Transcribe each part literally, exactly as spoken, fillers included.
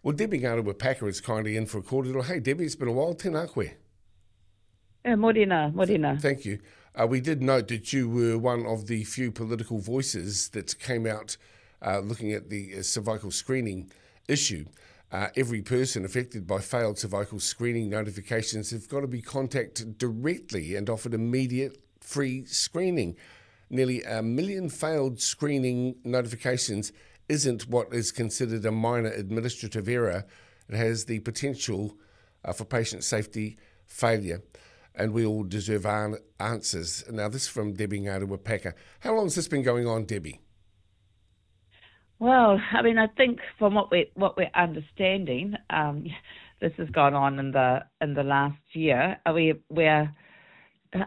Well, Debbie Ngaruapaka is kindly in for a kōrero. Hey, Debbie, it's been a while. Tēnā koe. E, morena, morena. Thank you. Uh, we did note that you were one of the few political voices that came out uh, looking at the uh, cervical screening issue. Uh, every person affected by failed cervical screening notifications have got to be contacted directly and offered immediate free screening. Nearly a million failed screening notifications isn't what is considered a minor administrative error. It has the potential uh, for patient safety failure, and we all deserve an- answers. Now, this is from Debbie Ngaruapaka. How long has this been going on, Debbie? Well, I mean, I think from what we what we're understanding, um, this has gone on in the in the last year. We we're uh,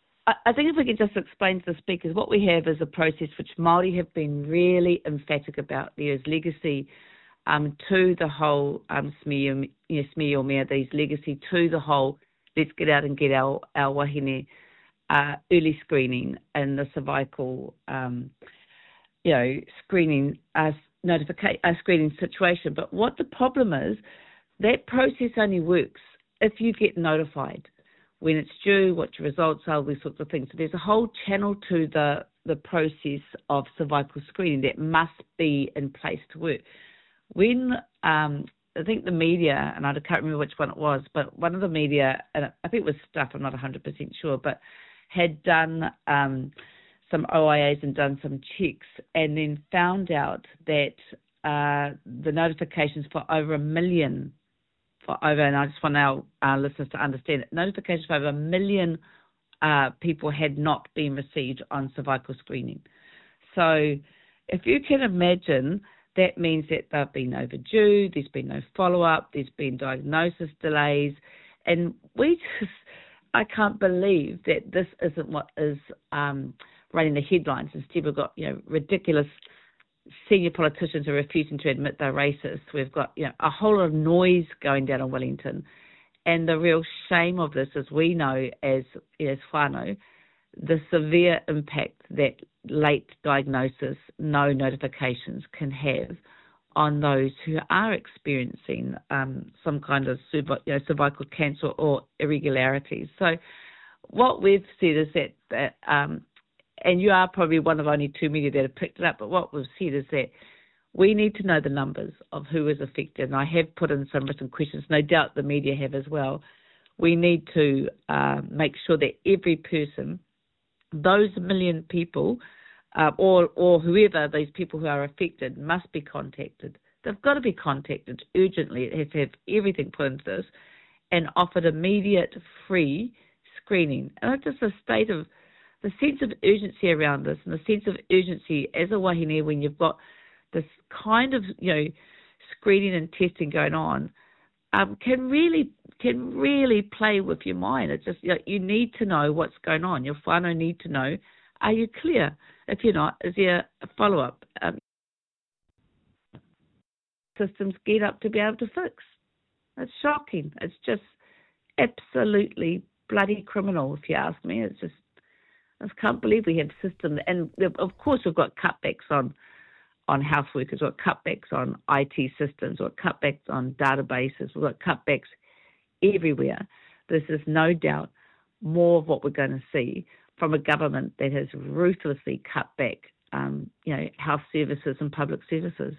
I think if we could just explain to the speakers, what we have is a process which Māori have been really emphatic about. There is legacy um, to the whole um, smear, you know, smear or mea, there's legacy to the whole let's get out and get our, our wahine uh, early screening and the cervical um, you know, screening uh, notification, uh, screening situation. But what the problem is, that process only works if you get notified when it's due, what your results are, these sorts of things. So there's a whole channel to the, the process of cervical screening that must be in place to work. When, um, I think the media, and I can't remember which one it was, but one of the media, and I think it was Stuff, I'm not one hundred percent sure, but had done um, some O I As and done some checks and then found out that uh, the notifications for over a million for over, and I just want our, our listeners to understand it, notifications for over a million uh, people had not been received on cervical screening. So if you can imagine, that means that they've been overdue, there's been no follow-up, there's been diagnosis delays, and we just, I can't believe that this isn't what is um, running the headlines. Instead, we've got, you know, ridiculous senior politicians are refusing to admit they're racist. We've got, you know, a whole lot of noise going down in Wellington. And the real shame of this is we know as, as whānau, the severe impact that late diagnosis, no notifications can have on those who are experiencing um, some kind of you know, cervical cancer or irregularities. So what we've said is that, that um, and you are probably one of only two media that have picked it up, but what we've said is that we need to know the numbers of who is affected. And I have put in some written questions, no doubt the media have as well. We need to uh, make sure that every person, those million people, uh, or, or whoever, those people who are affected, must be contacted. They've got to be contacted urgently. It has to have everything put into this and offered immediate free screening. And it's just a state of the sense of urgency around this, and the sense of urgency as a wahine when you've got this kind of, you know, screening and testing going on, um, can really can really play with your mind. It's just, you know, you need to know what's going on. Your whānau need to know, are you clear? If you're not, is there a follow-up? Um, systems get up to be able to fix. It's shocking. It's just absolutely bloody criminal, if you ask me. It's just, I just can't believe we have systems. And of course we've got cutbacks on on health workers, we've got cutbacks on I T systems, we've got cutbacks on databases, we've got cutbacks everywhere. This is no doubt more of what we're going to see from a government that has ruthlessly cut back, um, you know, health services and public services.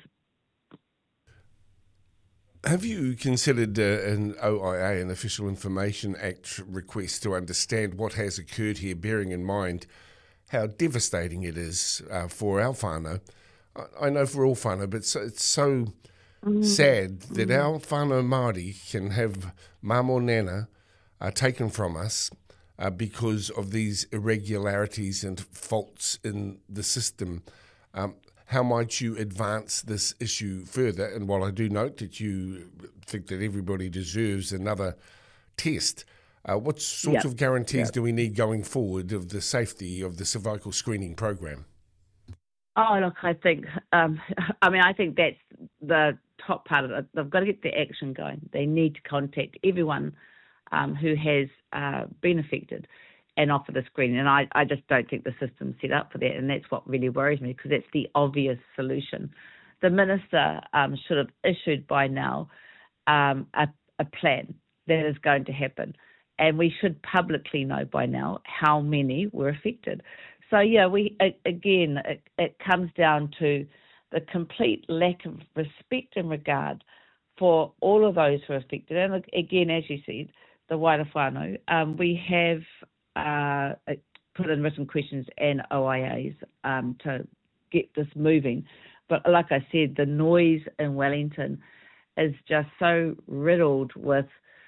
Have you considered uh, an O I A, an Official Information Act request to understand what has occurred here, bearing in mind how devastating it is uh, for our whānau? I, I know for all whānau, but it's, it's so mm. sad that mm. our whānau Māori can have mamo nana uh, taken from us uh, because of these irregularities and faults in the system. Um, How might you advance this issue further? And while I do note that you think that everybody deserves another test, uh, what sorts yep. of guarantees yep. do we need going forward of the safety of the cervical screening program? Oh, look, I think, um, I mean, I think that's the top part of it. They've got to get the action going. They need to contact everyone um, who has uh, been affected and offer the screening. And I, I just don't think the system's set up for that. And that's what really worries me, because that's the obvious solution the minister um, should have issued by now um, a, a plan that is going to happen. And we should publicly know by now how many were affected. So, yeah, we again, it, it comes down to the complete lack of respect and regard for all of those who are affected. And again, as you said, the Waira whānau, um, we have uh, put in written questions and O I As um, to get this moving. But like I said, the noise in Wellington is just so riddled with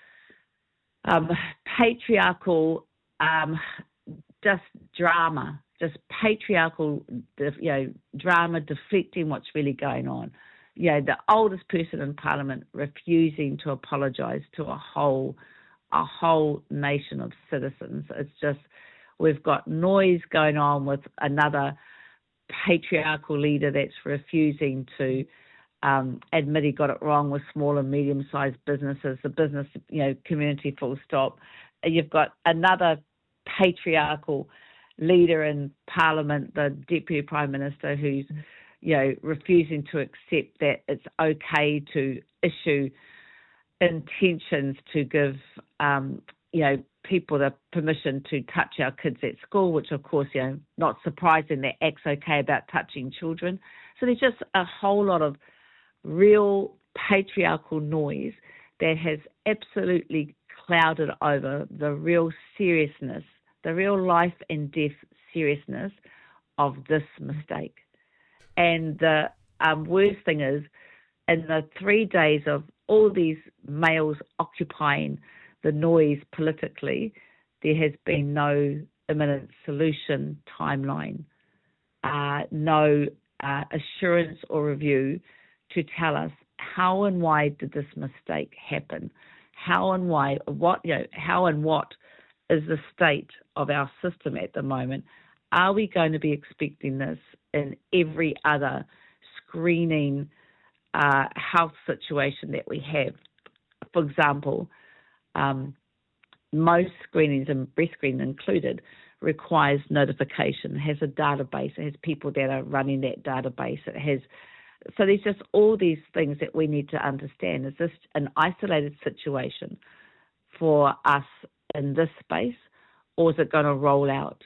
um, patriarchal, um, just drama, just patriarchal, you know, drama deflecting what's really going on. You know, the oldest person in Parliament refusing to apologise to a whole, a whole nation of citizens. It's just, we've got noise going on with another patriarchal leader that's refusing to um, admit he got it wrong with small and medium-sized businesses, the business, you know, community full stop. You've got another patriarchal leader in Parliament, the Deputy Prime Minister, who's, you know, refusing to accept that it's okay to issue intentions to give, um, you know, people the permission to touch our kids at school, which of course, you know, not surprising that act's okay about touching children. So there's just a whole lot of real patriarchal noise that has absolutely clouded over the real seriousness, the real life and death seriousness of this mistake. And the um, worst thing is, in the three days of all these males occupying the noise politically, there has been no imminent solution timeline, uh, no uh, assurance or review to tell us how and why did this mistake happen, how and why, what, you know, how and what is the state of our system at the moment. Are we going to be expecting this in every other screening uh, health situation that we have? For example, um, most screenings, and breast screening included, requires notification, has a database, it has people that are running that database, it has. So there's just all these things that we need to understand. Is this an isolated situation for us in this space, or is it going to roll out?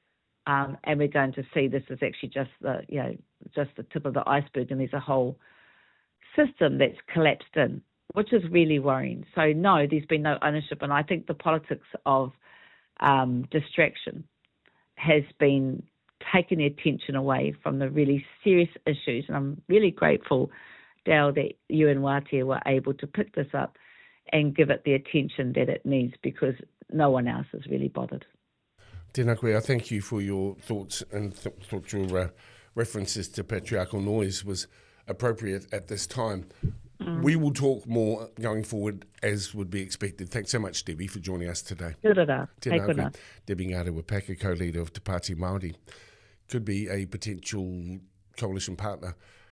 Um, and we're going to see this is actually just the, you know, just the tip of the iceberg, and there's a whole system that's collapsed in, which is really worrying. So no, there's been no ownership, and I think the politics of um, distraction has been taking the attention away from the really serious issues. And I'm really grateful, Dale, that you and Wātea were able to pick this up and give it the attention that it needs, because no one else has really bothered. Tēnā koe, I thank you for your thoughts, and th- thought your uh, references to patriarchal noise was appropriate at this time. Mm. We will talk more going forward, as would be expected. Thanks so much, Debbie, for joining us today. Kia ora. Tēnā koe, Debbie Ngarewa-Packer, co-leader of Te Pāti Māori. Could be a potential coalition partner